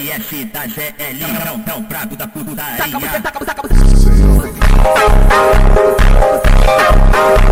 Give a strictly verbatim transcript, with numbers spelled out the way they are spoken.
L S da G L. Não, não, prato da putaria. Taca você, taca você, taca você.